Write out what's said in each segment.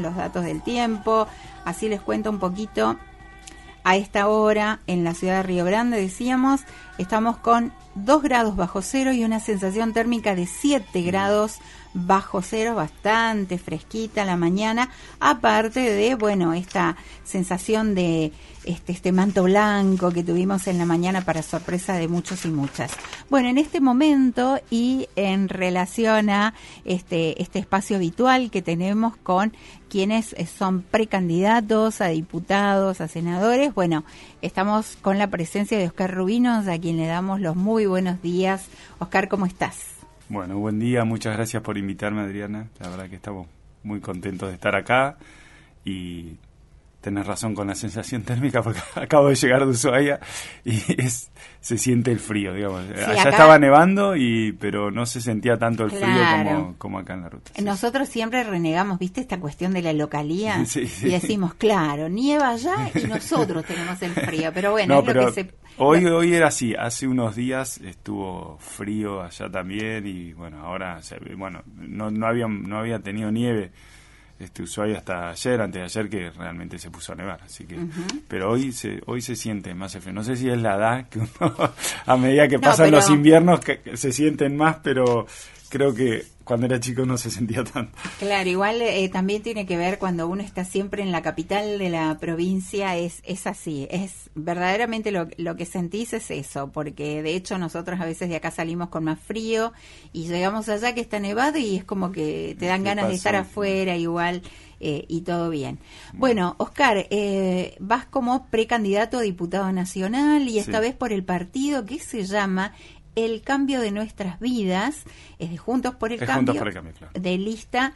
los datos del tiempo. Así les cuento un poquito. A esta hora, en la ciudad de Río Grande, decíamos, estamos con 2 grados bajo cero y una sensación térmica de 7 grados bajo cero, bastante fresquita la mañana, aparte de, bueno, esta sensación de este manto blanco que tuvimos en la mañana para sorpresa de muchos y muchas. Bueno, en este momento y en relación a este espacio habitual que tenemos con quienes son precandidatos a diputados, a senadores, bueno, estamos con la presencia de Oscar Rubinos, a quien le damos los muy buenos días. Oscar, ¿cómo estás? Bueno, buen día, muchas gracias por invitarme, Adriana. La verdad que estamos muy contentos de estar acá y tenés razón con la sensación térmica porque acabo de llegar de Ushuaia y se siente el frío, digamos. Sí, allá estaba nevando, pero no se sentía tanto el frío como acá en la ruta. Sí. Nosotros siempre renegamos, ¿viste? Esta cuestión de la localía, sí. Y decimos, claro, nieva allá y nosotros tenemos el frío, pero bueno, es lo que se... Hoy era así, hace unos días estuvo frío allá también y bueno, ahora no había tenido nieve Ushuaia hasta ayer, antes de ayer que realmente se puso a nevar, así que pero hoy se siente más el frío. No sé si es la edad que uno a medida que pasan los inviernos que se sienten más, pero creo que cuando era chico no se sentía tanto. Claro, igual también tiene que ver cuando uno está siempre en la capital de la provincia, es así, es verdaderamente lo que sentís es eso, porque de hecho nosotros a veces de acá salimos con más frío y llegamos allá que está nevado y es como que te dan ganas de estar afuera igual y todo bien. Bueno, Oscar, vas como precandidato a diputado nacional y esta vez por el partido que se llama El Cambio de Nuestras Vidas, es de Juntos por el Cambio, claro. De lista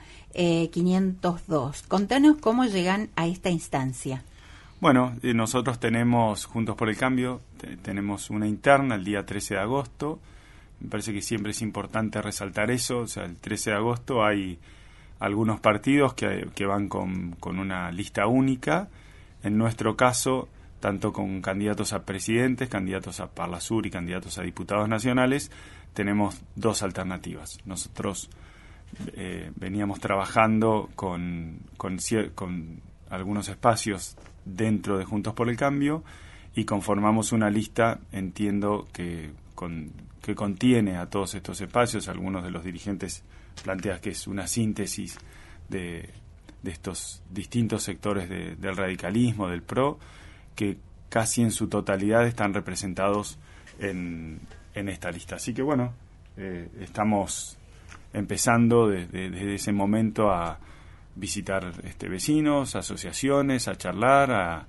502. Contanos cómo llegan a esta instancia. Bueno, nosotros tenemos, Juntos por el Cambio, tenemos una interna el día 13 de agosto. Me parece que siempre es importante resaltar eso. O sea, el 13 de agosto hay algunos partidos que van con una lista única. En nuestro caso, tanto con candidatos a presidentes, candidatos a Parlasur y candidatos a diputados nacionales, tenemos 2 alternativas. Nosotros veníamos trabajando con algunos espacios dentro de Juntos por el Cambio y conformamos una lista, entiendo, que contiene a todos estos espacios. Algunos de los dirigentes plantean que es una síntesis de estos distintos sectores del radicalismo, del PRO, que casi en su totalidad están representados en esta lista. Así que bueno, estamos empezando desde ese momento a visitar vecinos, asociaciones, a charlar, a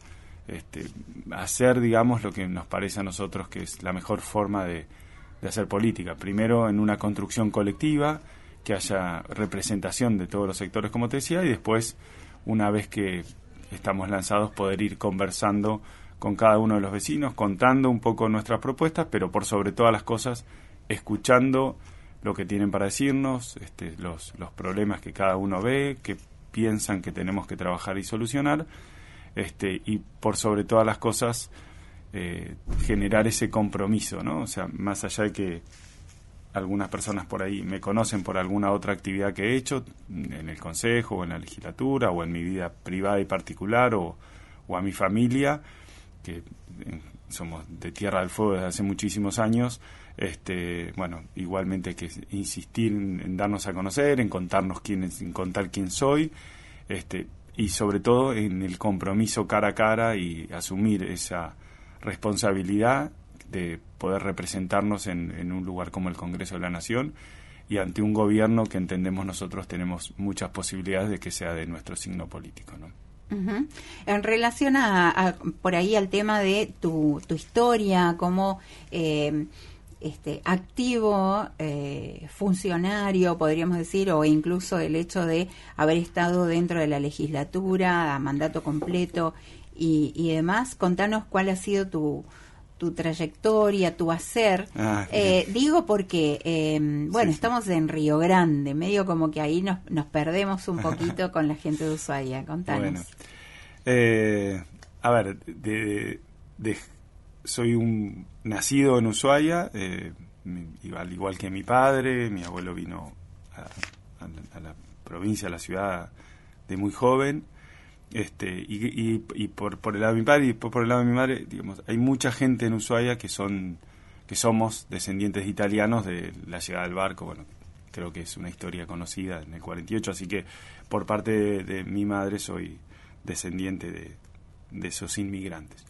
hacer, digamos, lo que nos parece a nosotros que es la mejor forma de hacer política. Primero en una construcción colectiva, que haya representación de todos los sectores, como te decía, y después, una vez que estamos lanzados, poder ir conversando con cada uno de los vecinos, contando un poco nuestras propuestas, pero por sobre todas las cosas, escuchando lo que tienen para decirnos, los problemas que cada uno ve, que piensan que tenemos que trabajar y solucionar, y por sobre todas las cosas, generar ese compromiso, ¿no? O sea, más allá de que algunas personas por ahí me conocen por alguna otra actividad que he hecho en el consejo o en la legislatura o en mi vida privada y particular o a mi familia, que somos de Tierra del Fuego desde hace muchísimos años, bueno, igualmente hay que insistir en darnos a conocer, en contarnos en contar quién soy, y sobre todo en el compromiso cara a cara y asumir esa responsabilidad de poder representarnos en un lugar como el Congreso de la Nación y ante un gobierno que entendemos nosotros tenemos muchas posibilidades de que sea de nuestro signo político, ¿no? Uh-huh. En relación a por ahí al tema de tu historia como activo funcionario, podríamos decir, o incluso el hecho de haber estado dentro de la legislatura a mandato completo y demás, contanos cuál ha sido tu trayectoria, tu hacer. Digo porque, bueno, sí. Estamos en Río Grande, medio como que ahí nos perdemos un poquito con la gente de Ushuaia. Contanos. Bueno, a ver, soy nacido en Ushuaia, al igual que mi padre. Mi abuelo vino a la provincia, a la ciudad muy joven. Y por el lado de mi padre y después por el lado de mi madre, digamos, hay mucha gente en Ushuaia que somos descendientes italianos de la llegada del barco. Bueno, creo que es una historia conocida en el 48, así que por parte de mi madre soy descendiente de esos inmigrantes.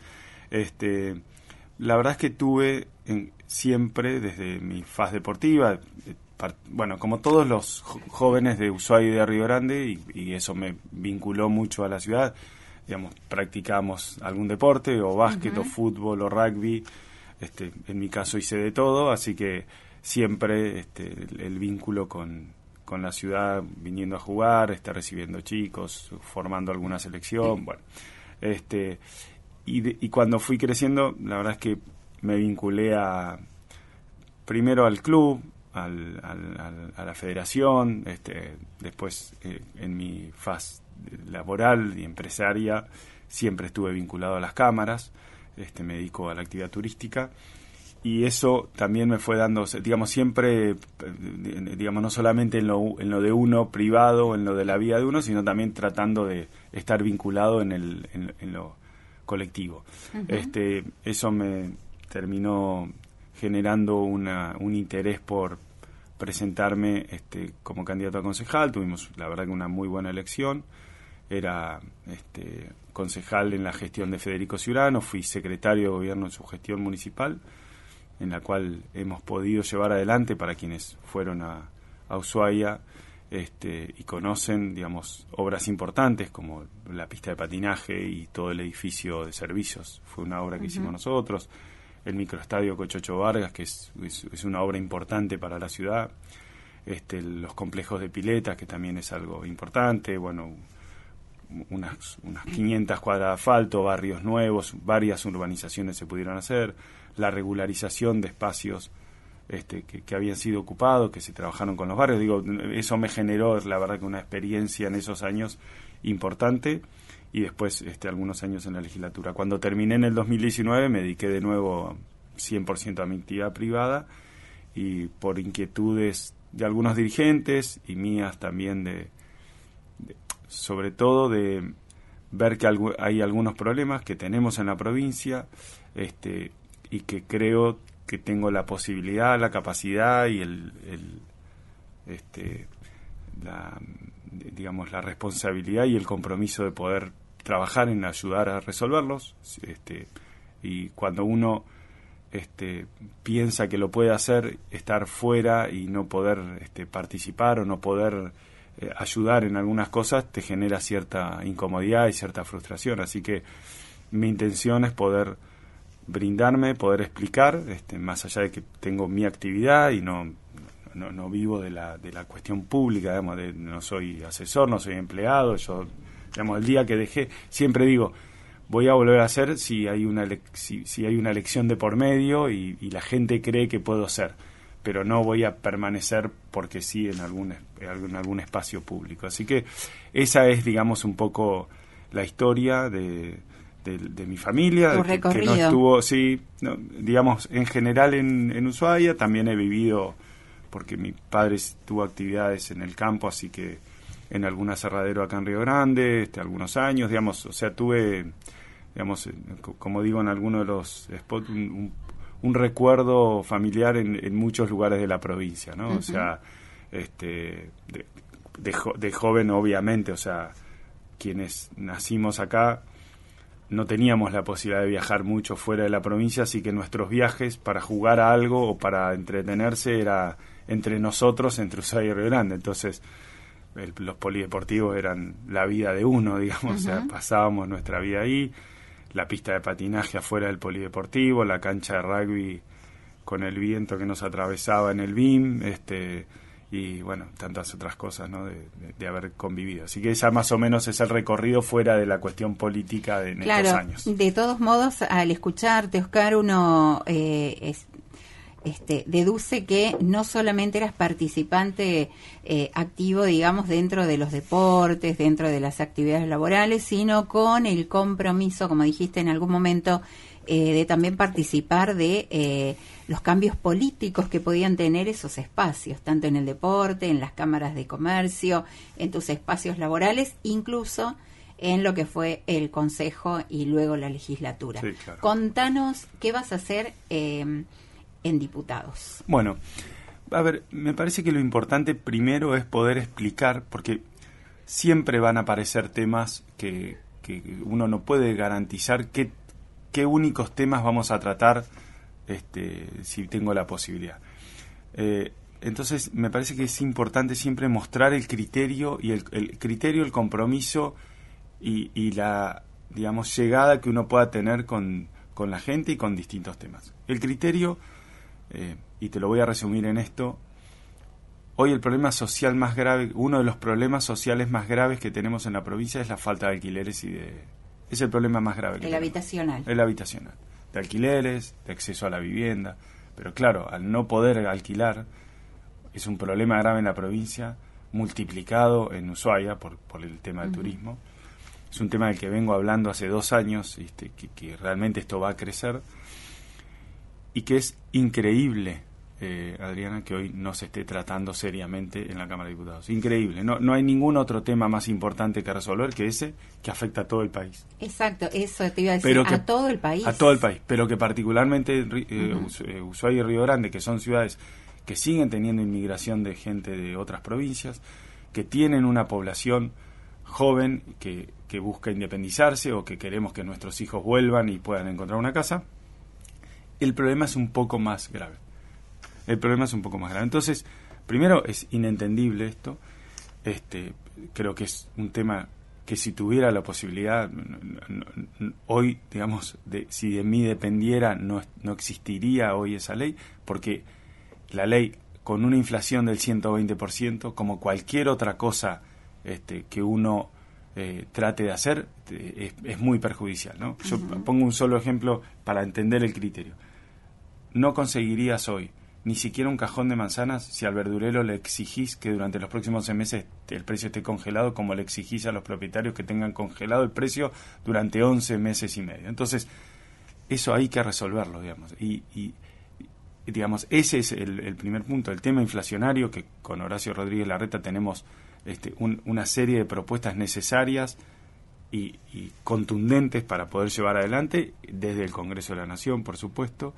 La verdad es que tuve siempre, desde mi faz deportiva, bueno, como todos los jóvenes de Ushuaia y de Río Grande, y eso me vinculó mucho a la ciudad, digamos, practicamos algún deporte, o básquet, o fútbol, o rugby. En mi caso hice de todo, así que siempre el vínculo con la ciudad, viniendo a jugar, recibiendo chicos, formando alguna selección, bueno. Y cuando fui creciendo, la verdad es que me vinculé primero al club, a la federación, después en mi faz laboral y empresaria siempre estuve vinculado a las cámaras, me dedico a la actividad turística, y eso también me fue dando, digamos, siempre, digamos, no solamente en lo de uno privado, en lo de la vida de uno, sino también tratando de estar vinculado en lo colectivo. Eso me terminó generando un interés por presentarme como candidato a concejal. Tuvimos, la verdad, que una muy buena elección. Era concejal en la gestión de Federico Ciurano, fui secretario de gobierno en su gestión municipal, en la cual hemos podido llevar adelante, para quienes fueron a Ushuaia y conocen, digamos, obras importantes como la pista de patinaje y todo el edificio de servicios. Fue una obra que hicimos nosotros. El microestadio Cochocho Vargas, que es una obra importante para la ciudad. Los complejos de piletas, que también es algo importante. Bueno, unas 500 cuadras de asfalto, barrios nuevos, varias urbanizaciones se pudieron hacer. La regularización de espacios que habían sido ocupados, que se trabajaron con los barrios. Digo, eso me generó, la verdad, que una experiencia en esos años importante. Y después algunos años en la legislatura. Cuando terminé en el 2019 me dediqué de nuevo 100% a mi actividad privada, y por inquietudes de algunos dirigentes y mías también, sobre todo de ver que hay algunos problemas que tenemos en la provincia, y que creo que tengo la posibilidad, la capacidad y la responsabilidad y el compromiso de poder trabajar en ayudar a resolverlos. Y cuando uno piensa que lo puede hacer, estar fuera y no poder participar o no poder ayudar en algunas cosas, te genera cierta incomodidad y cierta frustración. Así que mi intención es poder brindarme, poder explicar, más allá de que tengo mi actividad y no vivo de la cuestión pública, digamos, no soy asesor, no soy empleado. Yo, digamos, el día que dejé, siempre digo, voy a volver a hacer si hay una elección de por medio y la gente cree que puedo ser, pero no voy a permanecer porque sí en algún espacio público. Así que esa es, digamos, un poco la historia de mi familia. Tu recorrido. Que no estuvo, sí, no, digamos, en general en Ushuaia. También he vivido, porque mi padre tuvo actividades en el campo, así que en algún aserradero acá en Río Grande, algunos años, digamos, o sea, tuve, digamos, como digo en algunos de los spots, un recuerdo familiar en muchos lugares de la provincia, ¿no? O sea, de joven, obviamente, o sea, quienes nacimos acá no teníamos la posibilidad de viajar mucho fuera de la provincia, así que nuestros viajes para jugar a algo o para entretenerse era entre nosotros, entre Ushuaia y Río Grande. Entonces, los polideportivos eran la vida de uno, digamos, o sea, pasábamos nuestra vida ahí, la pista de patinaje afuera del polideportivo, la cancha de rugby con el viento que nos atravesaba en el BIM, y bueno, tantas otras cosas, ¿no?, de haber convivido. Así que esa más o menos es el recorrido fuera de la cuestión política de estos años. De todos modos, al escucharte, Oscar, uno deduce que no solamente eras participante activo, digamos, dentro de los deportes, dentro de las actividades laborales, sino con el compromiso, como dijiste en algún momento, de también participar de los cambios políticos que podían tener esos espacios, tanto en el deporte, en las cámaras de comercio, en tus espacios laborales, incluso en lo que fue el Consejo y luego la legislatura. Sí, claro. Contanos qué vas a hacer en Diputados. Bueno, a ver, me parece que lo importante primero es poder explicar, porque siempre van a aparecer temas que uno no puede garantizar qué únicos temas vamos a tratar si tengo la posibilidad. Entonces, me parece que es importante siempre mostrar el criterio y el criterio, el compromiso y la, digamos, llegada que uno pueda tener con la gente y con distintos temas. El criterio, y te lo voy a resumir en esto, hoy el problema social más grave, uno de los problemas sociales más graves que tenemos en la provincia es la falta de alquileres es el problema más grave. El habitacional. El habitacional. De alquileres, de acceso a la vivienda. Pero claro, al no poder alquilar, es un problema grave en la provincia, multiplicado en Ushuaia por el tema del turismo. Es un tema del que vengo hablando hace 2 años, que realmente esto va a crecer. Y que es increíble, Adriana, que hoy no se esté tratando seriamente en la Cámara de Diputados. Increíble. No hay ningún otro tema más importante que resolver que ese, que afecta a todo el país. Exacto, eso te iba a decir, a todo el país. A todo el país, pero que particularmente Ushuaia y Río Grande, que son ciudades que siguen teniendo inmigración de gente de otras provincias, que tienen una población joven que busca independizarse o que queremos que nuestros hijos vuelvan y puedan encontrar una casa. El problema es un poco más grave. Entonces, primero es inentendible esto. Creo que es un tema que si tuviera la posibilidad, hoy, digamos, si de mí dependiera, no existiría hoy esa ley, porque la ley, con una inflación del 120%, como cualquier otra cosa que uno trate de hacer, es muy perjudicial, ¿no? Yo pongo un solo ejemplo para entender el criterio. No conseguirías hoy ni siquiera un cajón de manzanas si al verdurero le exigís que durante los próximos 6 meses el precio esté congelado, como le exigís a los propietarios que tengan congelado el precio durante 11 meses y medio. Entonces, eso hay que resolverlo, digamos. Y digamos, ese es el primer punto, el tema inflacionario, que con Horacio Rodríguez Larreta tenemos una serie de propuestas necesarias y contundentes para poder llevar adelante, desde el Congreso de la Nación, por supuesto,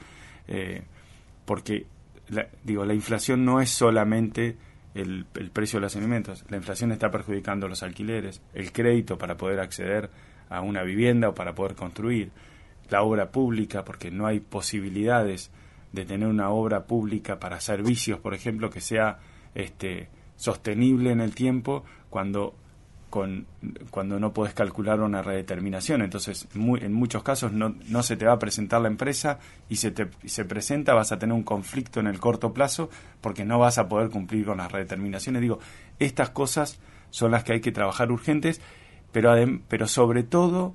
porque la inflación no es solamente el precio de los alimentos. La inflación está perjudicando los alquileres, el crédito para poder acceder a una vivienda o para poder construir, la obra pública, porque no hay posibilidades de tener una obra pública para servicios, por ejemplo, que sea sostenible en el tiempo cuando no podés calcular una redeterminación. Entonces, en muchos casos no se te va a presentar la empresa y se presenta, vas a tener un conflicto en el corto plazo porque no vas a poder cumplir con las redeterminaciones. Digo, estas cosas son las que hay que trabajar urgentes, pero sobre todo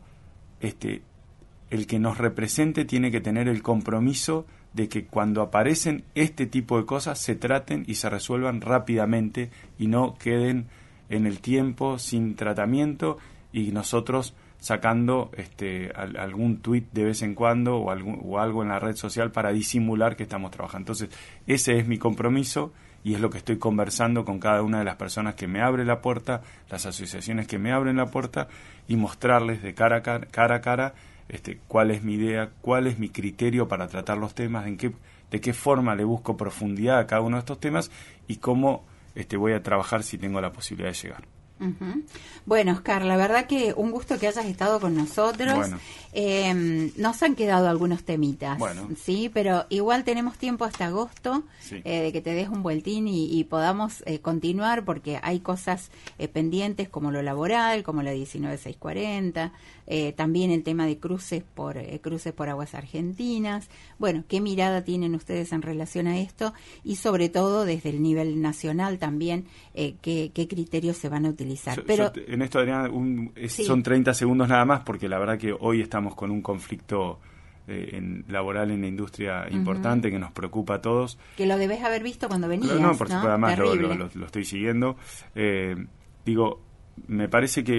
el que nos represente tiene que tener el compromiso de que cuando aparecen este tipo de cosas se traten y se resuelvan rápidamente y no queden en el tiempo sin tratamiento y nosotros sacando algún tuit de vez en cuando o algo en la red social para disimular que estamos trabajando. Entonces, ese es mi compromiso y es lo que estoy conversando con cada una de las personas que me abre la puerta, las asociaciones que me abren la puerta, y mostrarles de cara a cara cuál es mi idea, cuál es mi criterio para tratar los temas, de qué forma le busco profundidad a cada uno de estos temas y cómo voy a trabajar si tengo la posibilidad de llegar. Bueno, Oscar, la verdad que un gusto que hayas estado con nosotros. Bueno. Nos han quedado algunos temitas, bueno, sí, pero igual tenemos tiempo hasta agosto, sí, de que te des un vueltín y podamos continuar, porque hay cosas pendientes como lo laboral, como la 19640, también el tema de cruces por aguas argentinas. Bueno, ¿qué mirada tienen ustedes en relación a esto? Y sobre todo desde el nivel nacional también, ¿qué criterios se van a utilizar? Pero en esto, Adriana, sí, son 30 segundos nada más, porque la verdad que hoy estamos con un conflicto laboral en la industria importante que nos preocupa a todos. Que lo debes haber visto cuando venías, No, por supuesto, además Terrible. lo estoy siguiendo. Me parece que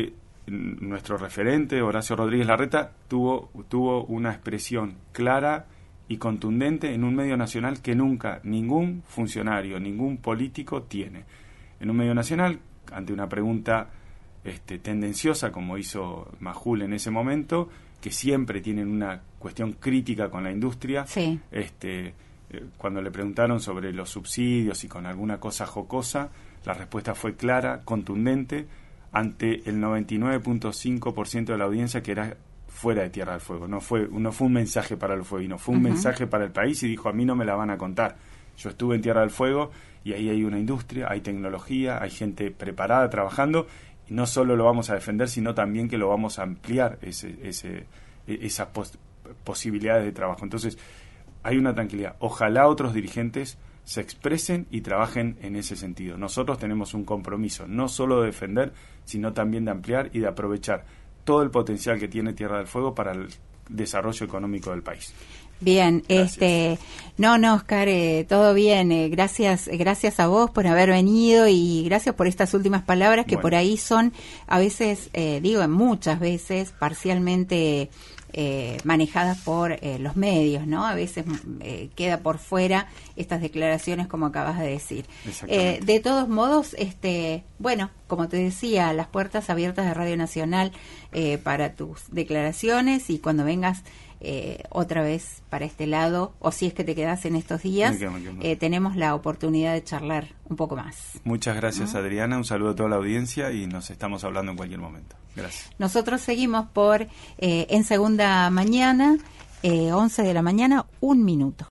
nuestro referente, Horacio Rodríguez Larreta, tuvo una expresión clara y contundente en un medio nacional que nunca ningún funcionario, ningún político tiene. En un medio nacional, ante una pregunta tendenciosa, como hizo Majul en ese momento, que siempre tienen una cuestión crítica con la industria, sí. Cuando le preguntaron sobre los subsidios y con alguna cosa jocosa, la respuesta fue clara, contundente, ante el 99.5% de la audiencia que era fuera de Tierra del Fuego. No fue un mensaje para los fueguinos, fue un mensaje para el país, y dijo: a mí no me la van a contar. Yo estuve en Tierra del Fuego y ahí hay una industria, hay tecnología, hay gente preparada trabajando, y no solo lo vamos a defender, sino también que lo vamos a ampliar esas posibilidades de trabajo. Entonces, hay una tranquilidad. Ojalá otros dirigentes se expresen y trabajen en ese sentido. Nosotros tenemos un compromiso, no solo de defender, sino también de ampliar y de aprovechar todo el potencial que tiene Tierra del Fuego para el desarrollo económico del país. Bien, no, Oscar, todo bien. Gracias a vos por haber venido, y gracias por estas últimas palabras que por ahí son, a veces, muchas veces, parcialmente manejadas por los medios, ¿no? A veces queda por fuera estas declaraciones, como acabas de decir. De todos modos, como te decía, las puertas abiertas de Radio Nacional para tus declaraciones, y cuando vengas otra vez para este lado, o si es que te quedas en estos días, tenemos la oportunidad de charlar un poco más. Muchas gracias, Adriana, un saludo a toda la audiencia, y nos estamos hablando en cualquier momento. Gracias. Nosotros seguimos por En Segunda Mañana, 11 de la mañana, 1 minuto.